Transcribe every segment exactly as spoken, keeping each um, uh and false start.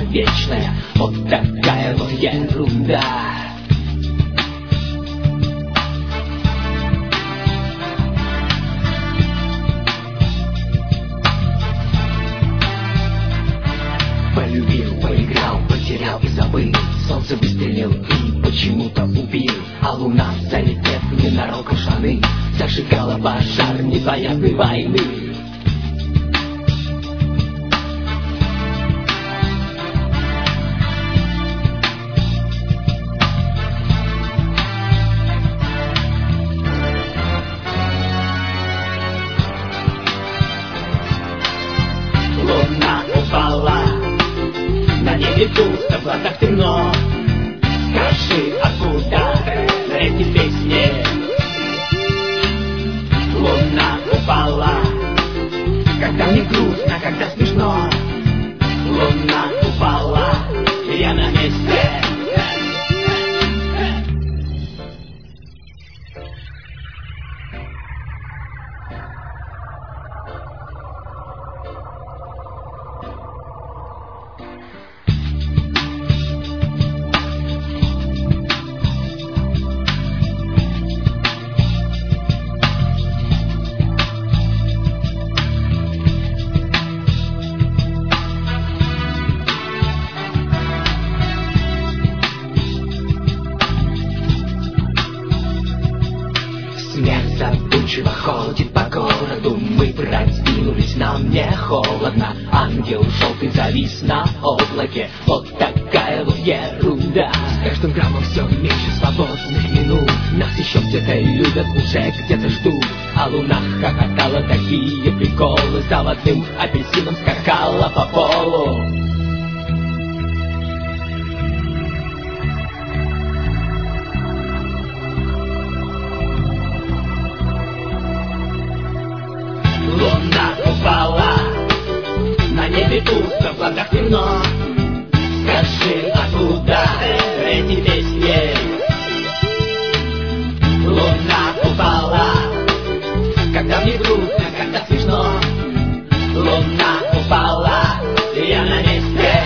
вечная. Вот такая вот ерунда. Полюбил, поиграл, потерял и забыл. Солнце выстрелил и почему-то убил. А луна, залетев ненароком штаны, зажигала пожар непонятной войны. Луна упала, на небе пусто, в глазах темно. Скажи, откуда эти песни? Луна упала, когда мне грустно, когда смешно. Луна упала, я на месте. Смерть задумчиво ходит по городу. Мы продвинулись, нам не холодно. Ангел желтый завис на облаке. Вот такая вот ерунда. С каждым граммом все меньше свободных минут. Нас еще где-то любят, уже где-то ждут. А луна хохотала такие приколы. Заводным апельсином скакала по полу. Луна упала, на небе пусто, в глазах темно. Скажи, откуда эти песни? Луна упала, когда мне грустно, когда смешно. Луна упала, я на месте.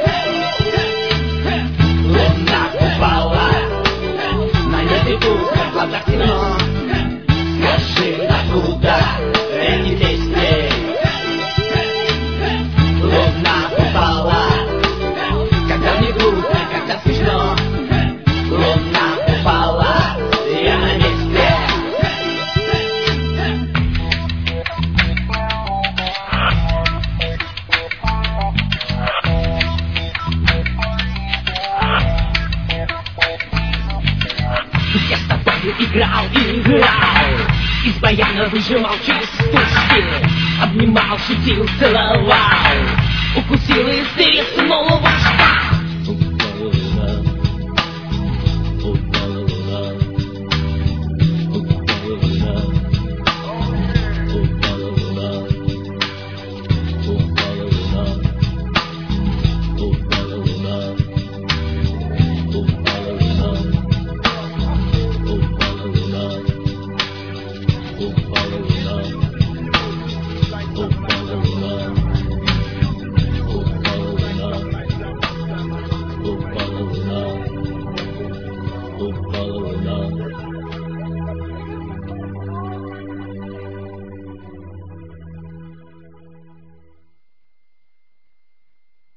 Луна упала, на небе пусто, в глазах темно. Скажи, откуда эти песни? Луна упала, когда мне грустно, когда смешно. Луна упала, я на месте. Я с тобой играл и играл, из баяна выжимал частушки, обнимал, шутил, целовал, укусил и стреснул.